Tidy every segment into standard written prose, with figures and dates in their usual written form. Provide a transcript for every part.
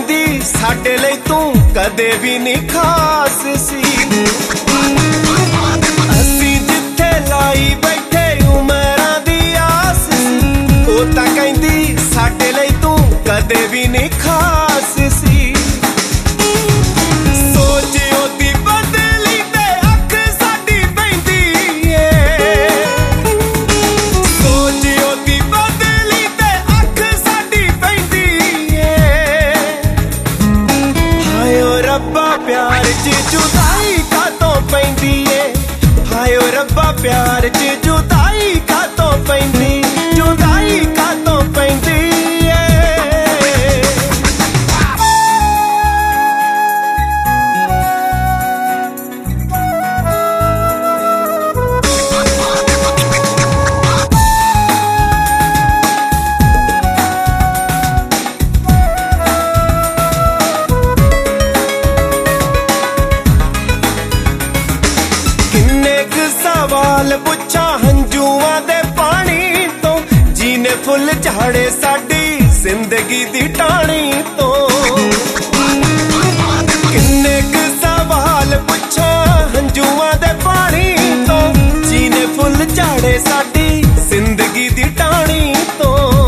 कहंदी साडे लई तू कदे भी नहीं खास सी। असी जिथे लाई बैठे उमरां दी आस सी, ओ तां कहंदी साडे लई तू कदे भी नहीं खास सी। सोच ओदी बदली ते अख साडी पैंदी ए, सोच ओदी बदली ते अख साडी पैंदी ए। हाय ओ रब्बा प्यार च जुदाई कातों पैंदी ए, हाय ओ रब्बा प्यार च जुदाई कातों पैंदी, जुदाई कातों पैंदी ए। किन्ने क सवाल पुछा हंजुआं दे पानी तो, जीने फुल झाड़े साडी जिंदगी दी टाणी तो। किन्ने क सवाल पुछा हंजुआं दे पानी तो, जीने फुल झाड़े साडी जिंदगी दी टाणी तो।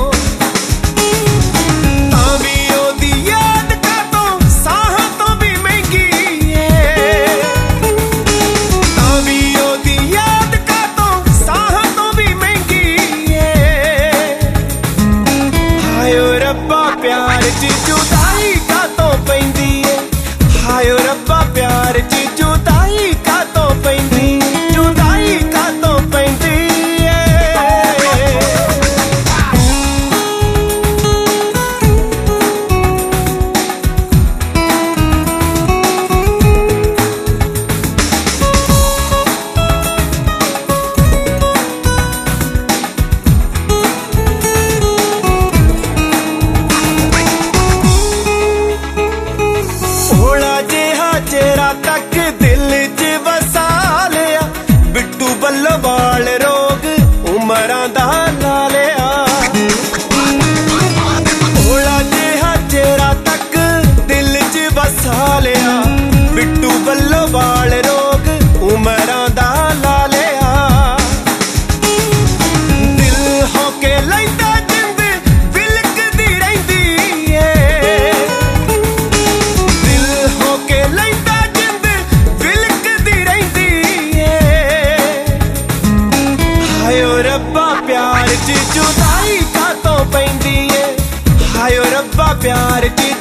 तां भी ओदी याद कातों साहां तो भी महंगी ए, तां भी ओदी याद कातों साहां तो भी महंगी ए। हाय ओ रब्बा प्यार च जुदाई कातों पैंदी ए, हाय ओ रब्बा प्यार च जुदाई कातों पैंदी, जुदाई कातों पैंदी ए। भोला जिहा चेहरा तक दिल च वसा लिया, बिट्टू बल्लोवाल रोग उमरां दा ला लिया। भोला जिहा चेहरा तक दिल च वसा लिया, बिट्टू बल्लोवाल रोग उमरां दा ला लिया। दिल होके लैंदा जिंद विलकदी रहिंदी ए, दिल होके लैंदा जिंद विलकदी रहिंदी ए। हाय ओ रब्बा प्यार च जुदाई कातों पैंदी ए, हाय ओ रब्बा प्यार च